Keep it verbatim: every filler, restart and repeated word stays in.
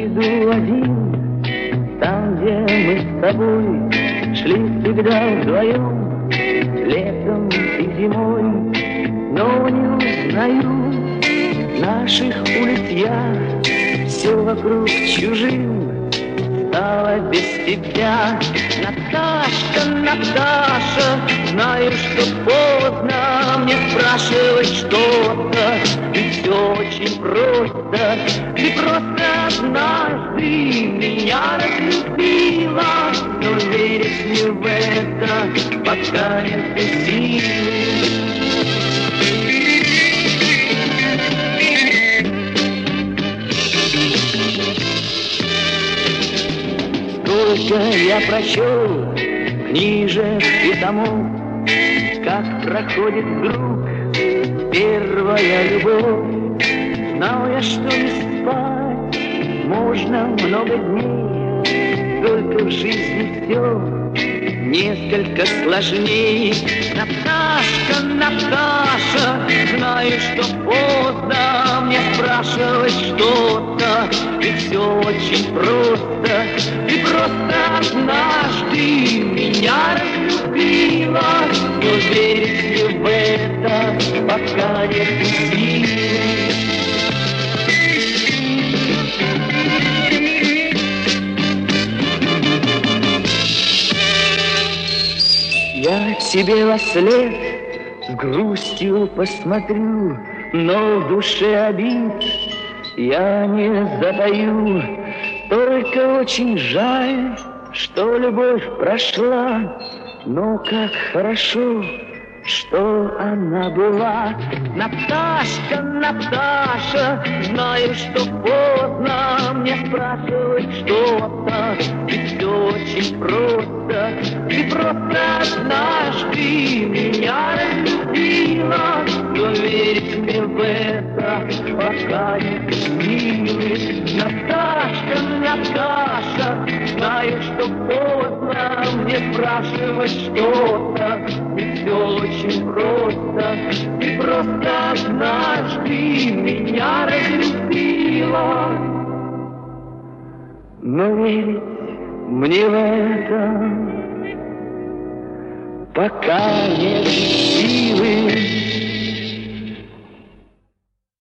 иду один, там, где мы с тобой шли всегда вдвоем, летом и зимой, но не узнаю наших улиц я, все вокруг чужим стало без тебя. Наташка, Наташа, знаю, что поздно мне спрашивать что-то, ведь все очень просто. Ты просто однажды меня разлюбила, но веришь мне в это, пока нет силы. Сколько я прочел книжек и томов, как проходит вдруг первая любовь. Знал я, что не спать можно много дней, только в жизни все несколько сложнее. Наташка, Наташа, знаю, что поздно мне спрашивать что-то, ведь все очень просто. Ты просто однажды меня разлюбила, но верить мне в это пока нет силы. Я тебе во след с грустью посмотрю, но в душе обид я не затаю. Только очень жаль, что любовь прошла, но как хорошо, что она была. Наташка, Наташа, знаю, что поздно мне спрашивать что-то, ведь все очень просто. Ты просто однажды меня разлюбила, но верить мне в это пока нет силы. Наташка, Наташа, знаю, что поздно мне спрашивать что-то, ведь все очень просто. Ты просто однажды меня разлюбила, но верить мне в это пока нет силы.